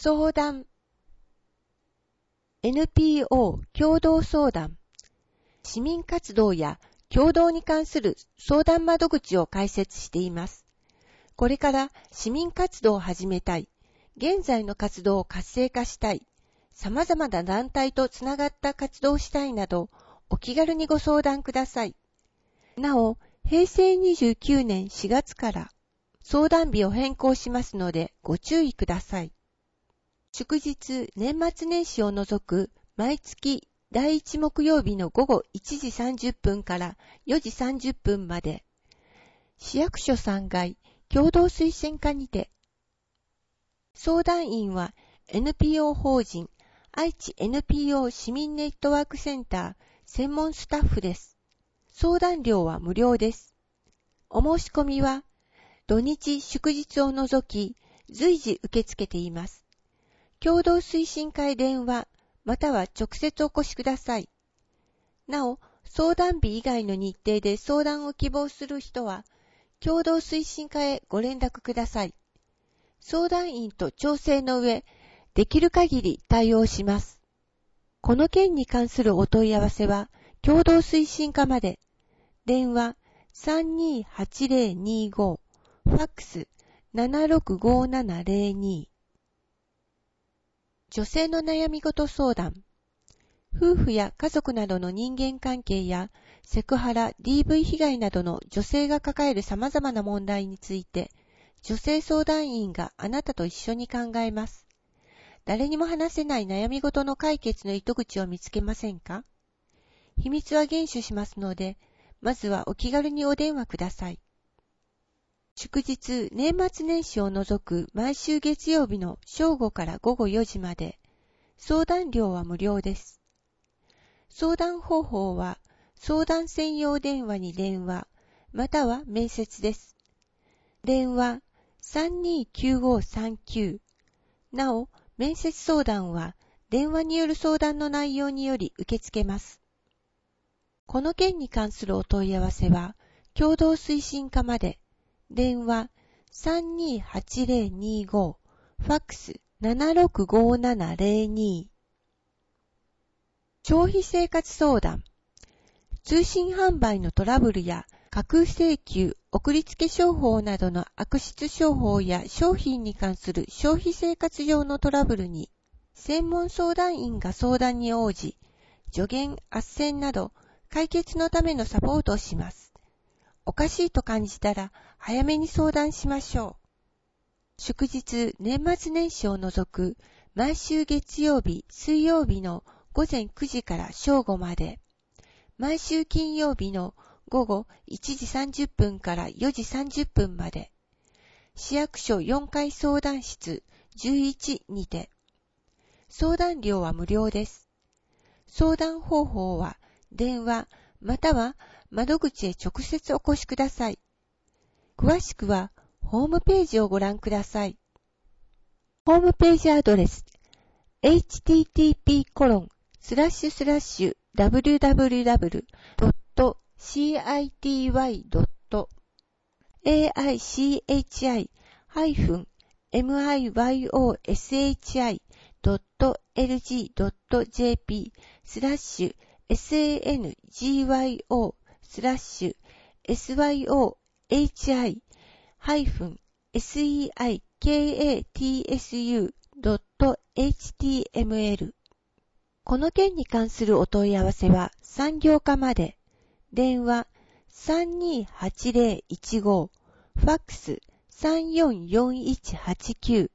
相談 NPO 共同相談、市民活動や共同に関する相談窓口を開設しています。これから市民活動を始めたい、現在の活動を活性化したい、様々な団体とつながった活動をしたいなど、お気軽にご相談ください。なお、平成29年4月から相談日を変更しますのでご注意ください。祝日、年末年始を除く毎月第1木曜日の午後1時30分から4時30分まで、市役所3階共同推薦課にて、相談員は NPO 法人愛知 NPO 市民ネットワークセンター専門スタッフです。相談料は無料です。お申し込みは土日祝日を除き随時受け付けています。共同推進会電話または直接お越しください。なお、相談日以外の日程で相談を希望する人は共同推進課へご連絡ください。相談員と調整の上、できる限り対応します。この件に関するお問い合わせは共同推進課まで。電話328025、ファックス765702。女性の悩み事相談。夫婦や家族などの人間関係やセクハラ、DV 被害などの女性が抱える様々な問題について、女性相談員があなたと一緒に考えます。誰にも話せない悩み事の解決の糸口を見つけませんか？秘密は厳守しますので、まずはお気軽にお電話ください。祝日、年末年始を除く毎週月曜日の正午から午後4時まで、相談料は無料です。相談方法は、相談専用電話に電話、または面接です。電話329539。なお、面接相談は、電話による相談の内容により受け付けます。この件に関するお問い合わせは、共同推進課まで、電話328025、ファックス765702。消費生活相談。通信販売のトラブルや架空請求、送りつけ商法などの悪質商法や商品に関する消費生活上のトラブルに、専門相談員が相談に応じ、助言、斡旋など解決のためのサポートをします。おかしいと感じたら早めに相談しましょう。祝日、年末年始を除く毎週月曜日、水曜日の午前9時から正午まで、毎週金曜日の午後1時30分から4時30分まで、市役所4階相談室11にて、相談料は無料です。相談方法は電話または窓口へ直接お越しください。詳しくはホームページをご覧ください。ホームページアドレス http://www.singyo/sygyo-sykatsu.html この件に関するお問い合わせは産業課まで。電話328015、ファックス344189。